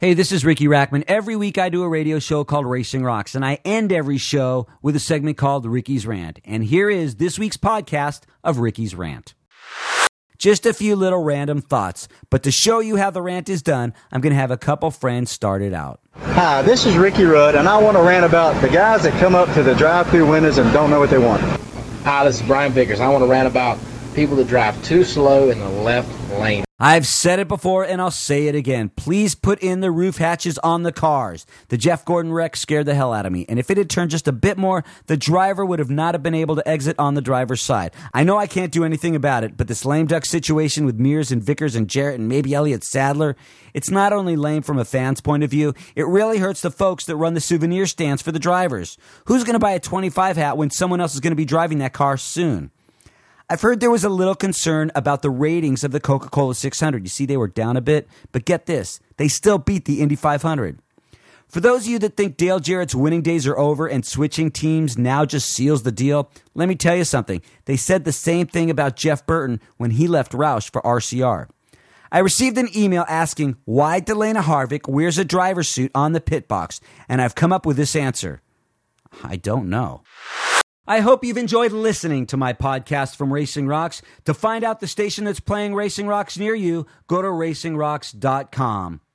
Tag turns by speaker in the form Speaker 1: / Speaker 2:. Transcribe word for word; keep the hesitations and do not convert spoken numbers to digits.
Speaker 1: Hey, this is Ricky Rackman. Every week I do a radio show called Racing Rocks, and I end every show with a segment called Ricky's Rant. And here is this week's podcast of Ricky's Rant. Just a few little random thoughts, but to show you how the rant is done, I'm going to have a couple friends start it out.
Speaker 2: Hi, this is Ricky Rudd, and I want to rant about the guys that come up to the drive-thru windows and don't know what they want.
Speaker 3: Hi, this is Brian Vickers. I want to rant about people that drive too slow in the left lane.
Speaker 1: I've said it before and I'll say it again. Please put in the roof hatches on the cars. The Jeff Gordon wreck scared the hell out of me. And if it had turned just a bit more, the driver would have not have been able to exit on the driver's side. I know I can't do anything about it, but this lame duck situation with Mears and Vickers and Jarrett and maybe Elliott Sadler, it's not only lame from a fan's point of view, it really hurts the folks that run the souvenir stands for the drivers. Who's going to buy a twenty-five hat when someone else is going to be driving that car soon? I've heard there was a little concern about the ratings of the Coca-Cola six hundred. You see, they were down a bit, but get this, they still beat the Indy five hundred. For those of you that think Dale Jarrett's winning days are over and switching teams now just seals the deal, let me tell you something. They said the same thing about Jeff Burton when he left Roush for R C R. I received an email asking why Delana Harvick wears a driver's suit on the pit box, and I've come up with this answer. I don't know. I hope you've enjoyed listening to my podcast from Racing Rocks. To find out the station that's playing Racing Rocks near you, go to racing rocks dot com.